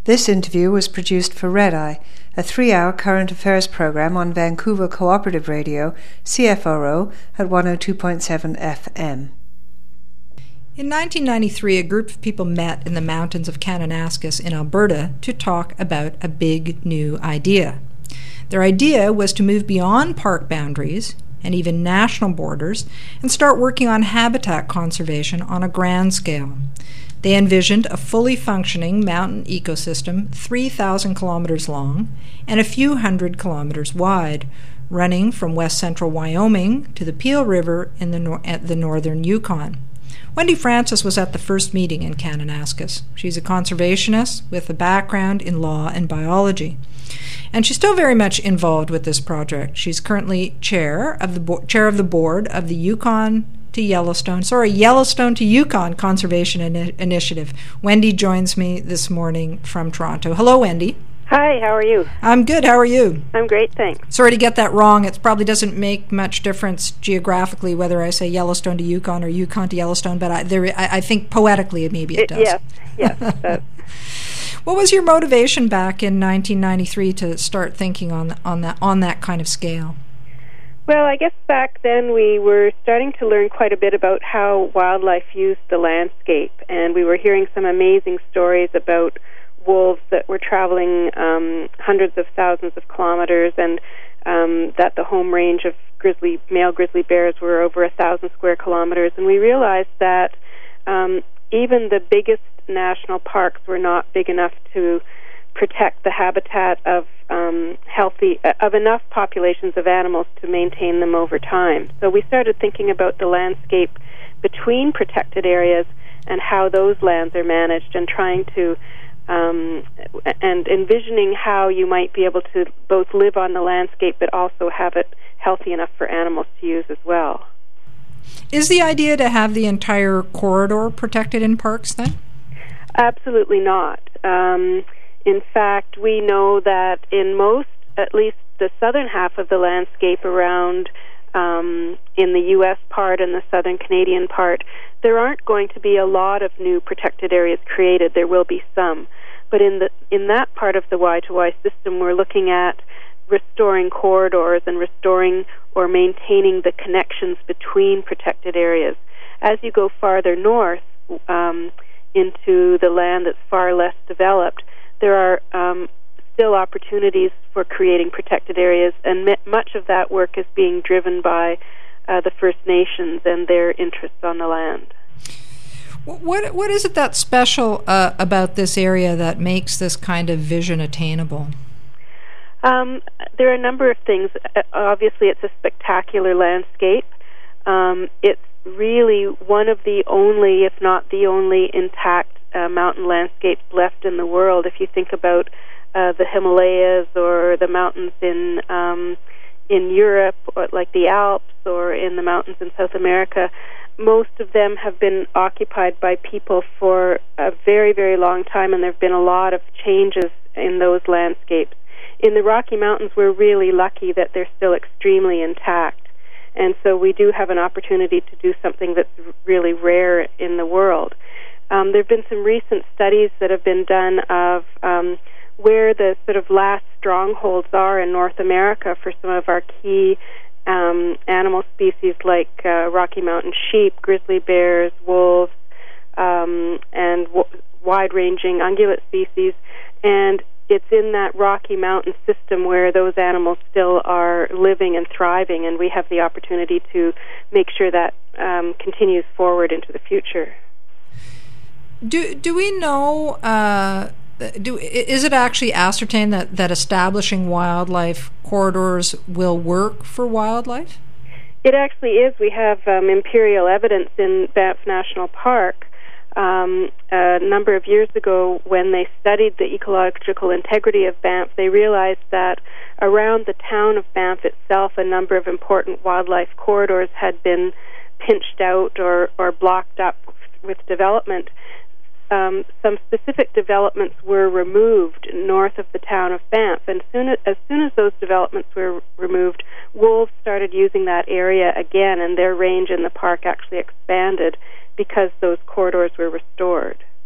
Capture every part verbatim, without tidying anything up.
This interview was produced for Red Eye, a three-hour current affairs program on Vancouver Cooperative Radio, C F R O, at one oh two point seven F M. In nineteen ninety-three, a group of people met in the mountains of Kananaskis in Alberta to talk about a big new idea. Their idea was to move beyond park boundaries and even national borders and start working on habitat conservation on a grand scale. They envisioned a fully functioning mountain ecosystem three thousand kilometers long and a few hundred kilometers wide, running from west central Wyoming to the Peel River in the, nor- at the northern Yukon. Wendy Francis was at the first meeting in Kananaskis. She's a conservationist with a background in law and biology. And she's still very much involved with this project. She's currently chair of the bo- chair of the board of the Yukon to Yellowstone, sorry, Yellowstone to Yukon Conservation Ini- Initiative. Wendy joins me this morning from Toronto. Hello, Wendy. Hi, how are you? I'm good. How are you? I'm great, thanks. Sorry to get that wrong. It probably doesn't make much difference geographically whether I say Yellowstone to Yukon or Yukon to Yellowstone, but I, there, I, I think poetically maybe it, it does. Yes, yes. That's. What was your motivation back in nineteen ninety-three to start thinking on on that on that kind of scale? Well, I guess back then we were starting to learn quite a bit about how wildlife used the landscape, and we were hearing some amazing stories about wolves that were traveling um, hundreds of thousands of kilometers, and um, that the home range of grizzly male grizzly bears were over a thousand square kilometers. And we realized that um, even the biggest national parks were not big enough to protect the habitat of um, healthy uh, of enough populations of animals to maintain them over time. So we started thinking about the landscape between protected areas and how those lands are managed, and trying to um, and envisioning how you might be able to both live on the landscape but also have it healthy enough for animals to use as well. Is the idea to have the entire corridor protected in parks then? Absolutely not. Um, in fact, we know that in most, at least the southern half of the landscape around um, in the U S part and the southern Canadian part, there aren't going to be a lot of new protected areas created. There will be some. But in the in that part of the Y to Y system, we're looking at restoring corridors and restoring or maintaining the connections between protected areas. As you go farther north um, into the land that's far less developed, there are um, still opportunities for creating protected areas, and m- much of that work is being driven by uh, the First Nations and their interests on the land. What What is it that's special uh, about this area that makes this kind of vision attainable? Um, there are a number of things. Uh, obviously, it's a spectacular landscape. Um, it's really one of the only, if not the only, intact uh, mountain landscapes left in the world. If you think about uh, the Himalayas or the mountains in um, in Europe, or like the Alps, or in the mountains in South America, most of them have been occupied by people for a very, very long time, and there have been a lot of changes in those landscapes. In the Rocky Mountains, we're really lucky that they're still extremely intact, and so we do have an opportunity to do something that's really rare in the world. Um, there have been some recent studies that have been done of um, where the sort of last strongholds are in North America for some of our key um, animal species like uh, Rocky Mountain sheep, grizzly bears, wolves, um, and w- wide-ranging ungulate species, and it's in that Rocky Mountain system where those animals still are living and thriving, and we have the opportunity to make sure that um, continues forward into the future. Do do we know? Uh, do is it actually ascertained that, that establishing wildlife corridors will work for wildlife? It actually is. We have um, imperial evidence in Banff National Park. Um, a number of years ago, when they studied the ecological integrity of Banff, they realized that around the town of Banff itself, a number of important wildlife corridors had been pinched out or, or blocked up with development. Um, some specific developments were removed north of the town of Banff, and soon as, as soon as those developments were removed, wolves started using that area again, and their range in the park actually expanded because those corridors were restored.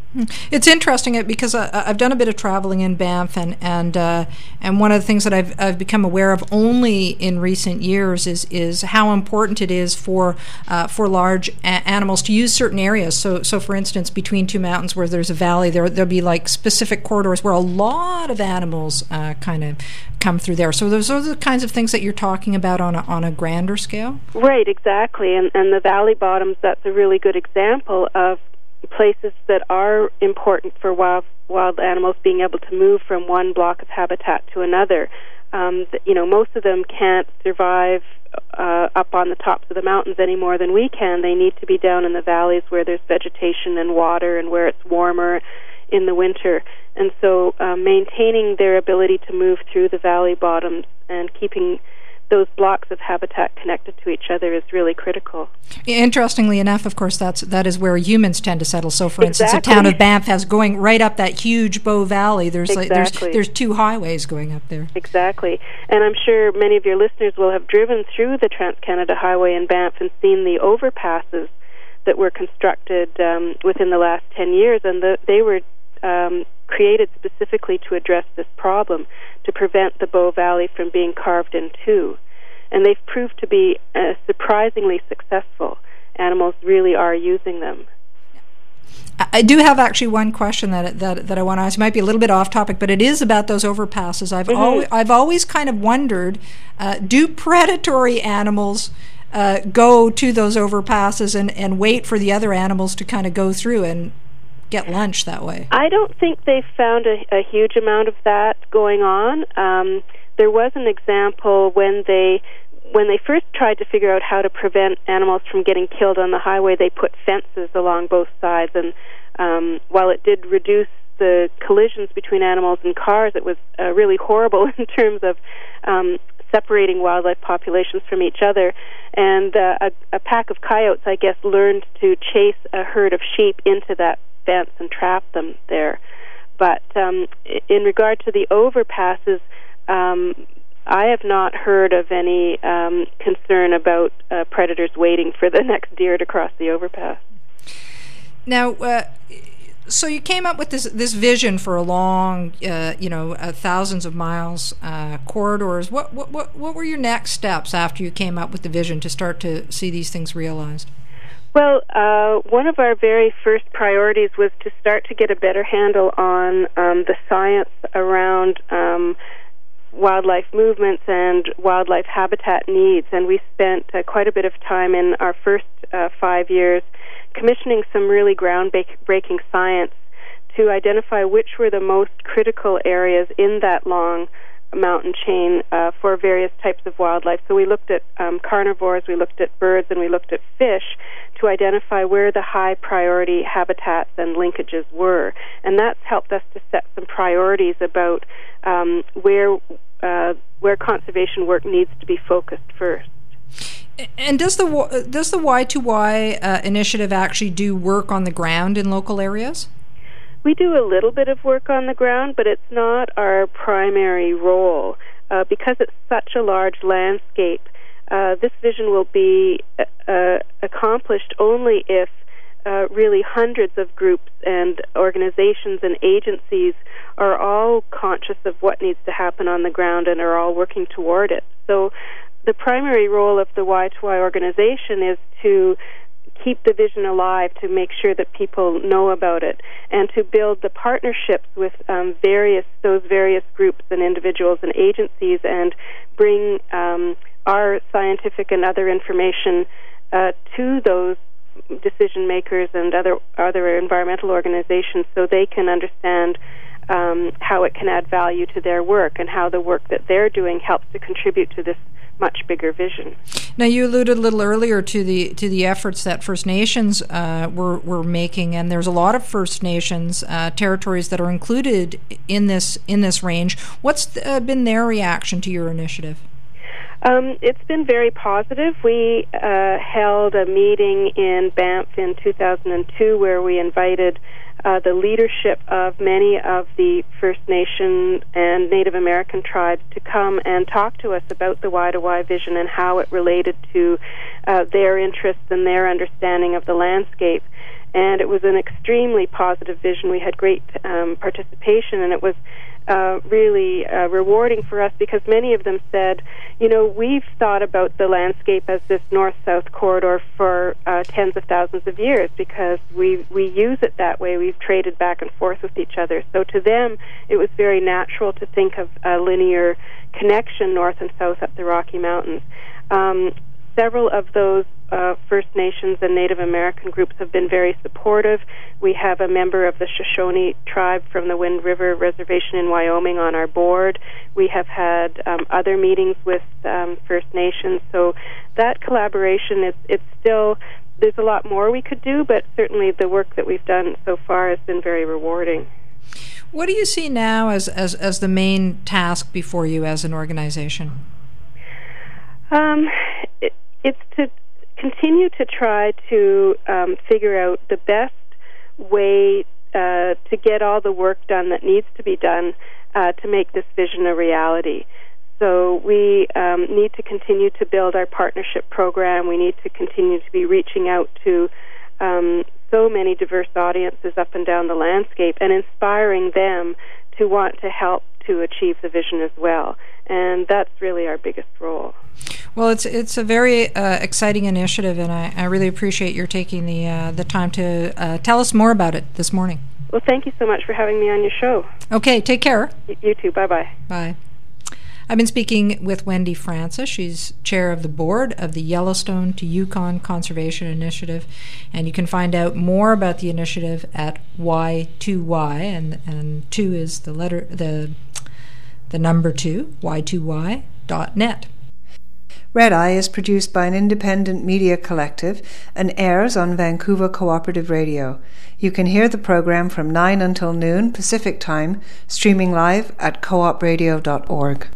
It's interesting because I, I've done a bit of traveling in Banff, and and uh, and one of the things that I've I've become aware of only in recent years is is how important it is for uh, for large a- animals to use certain areas. So so for instance, between two mountains where there's a valley, there there'll be like specific corridors where a lot of animals uh, kind of come through there. So those are the kinds of things that you're talking about on a, on a grander scale. Right, exactly, and and the valley bottoms, that's a really good example of places that are important for wild wild animals being able to move from one block of habitat to another. Um, you know, most of them can't survive uh, up on the tops of the mountains any more than we can. They need to be down in the valleys where there's vegetation and water and where it's warmer in the winter. And so uh, maintaining their ability to move through the valley bottoms and keeping those blocks of habitat connected to each other is really critical. Interestingly enough, of course, that's that is where humans tend to settle. So, for exactly. instance, the town of Banff has going right up that huge Bow Valley. There's exactly. like there's there's two highways going up there. Exactly, and I'm sure many of your listeners will have driven through the Trans-Canada Highway in Banff and seen the overpasses that were constructed um, within the last ten years, and the, they were um, created specifically to address this problem, to prevent the Bow Valley from being carved in two. And they've proved to be uh, surprisingly successful. Animals really are using them. I do have actually one question that that that I want to ask. It might be a little bit off topic, but it is about those overpasses. I've mm-hmm. always I've always kind of wondered, uh, do predatory animals uh, go to those overpasses and, and wait for the other animals to kind of go through and get lunch that way? I don't think they've found a, a huge amount of that going on. Um, there was an example when they when they first tried to figure out how to prevent animals from getting killed on the highway. They put fences along both sides, and um, while it did reduce the collisions between animals and cars, it was uh, really horrible in terms of um, separating wildlife populations from each other. And uh, a, a pack of coyotes, I guess, learned to chase a herd of sheep into that fence and trap them there. But um, in regard to the overpasses, um, I have not heard of any um, concern about uh, predators waiting for the next deer to cross the overpass. Now, uh, so you came up with this this vision for a long, uh, you know, uh, thousands of miles uh, corridors. What, what what what were your next steps after you came up with the vision to start to see these things realized? Well, uh, one of our very first priorities was to start to get a better handle on um, the science around um, wildlife movements and wildlife habitat needs, and we spent uh, quite a bit of time in our first uh, five years commissioning some really groundbreaking science to identify which were the most critical areas in that long mountain chain uh, for various types of wildlife. So we looked at um, carnivores, we looked at birds, and we looked at fish to identify where the high priority habitats and linkages were. And that's helped us to set some priorities about um, where uh, where conservation work needs to be focused first. And does the does the Y two Y uh, initiative actually do work on the ground in local areas? We do a little bit of work on the ground, but it's not our primary role. Uh, because it's such a large landscape, uh, this vision will be uh, accomplished only if uh, really hundreds of groups and organizations and agencies are all conscious of what needs to happen on the ground and are all working toward it. So the primary role of the Y two Y organization is to keep the vision alive, to make sure that people know about it, and to build the partnerships with um, various those various groups and individuals and agencies, and bring um, our scientific and other information uh, to those decision makers and other other environmental organizations, so they can understand um, how it can add value to their work and how the work that they're doing helps to contribute to this much bigger vision. Now, you alluded a little earlier to the to the efforts that First Nations uh, were were making, and there's a lot of First Nations uh, territories that are included in this in this range. What's uh, been their reaction to your initiative? Um, it's been very positive. We uh, held a meeting in Banff in two thousand two where we invited Uh, the leadership of many of the First Nation and Native American tribes to come and talk to us about the Y two Y vision and how it related to uh, their interests and their understanding of the landscape. and it was an extremely positive vision. We had great um, participation, and it was uh, really uh, rewarding for us because many of them said, you know, we've thought about the landscape as this north-south corridor for uh, tens of thousands of years because we we use it that way. We've traded back and forth with each other. So to them, it was very natural to think of a linear connection north and south up the Rocky Mountains. Um, several of those uh, First Nations and Native American groups have been very supportive. We have a member of the Shoshone tribe from the Wind River Reservation in Wyoming on our board. We have had um, other meetings with um, First Nations. So that collaboration, is it's still, there's a lot more we could do, but certainly the work that we've done so far has been very rewarding. What do you see now as, as, as the main task before you as an organization? Um, it, it's to continue to try to um, figure out the best way uh, to get all the work done that needs to be done uh, to make this vision a reality. So we um, need to continue to build our partnership program. We need to continue to be reaching out to um, so many diverse audiences up and down the landscape and inspiring them to want to help to achieve the vision as well. And that's really our biggest role. Well, it's it's a very uh, exciting initiative, and I, I really appreciate your taking the uh, the time to uh, tell us more about it this morning. Well, thank you so much for having me on your show. Okay, take care. Y- you too. Bye-bye. Bye. I've been speaking with Wendy Francis. She's chair of the board of the Yellowstone to Yukon Conservation Initiative, and you can find out more about the initiative at Y two Y, and and two is the letter the the number two, Y two Y dot net. Red Eye is produced by an independent media collective and airs on Vancouver Cooperative Radio. You can hear the program from nine until noon Pacific Time, streaming live at co op radio dot org.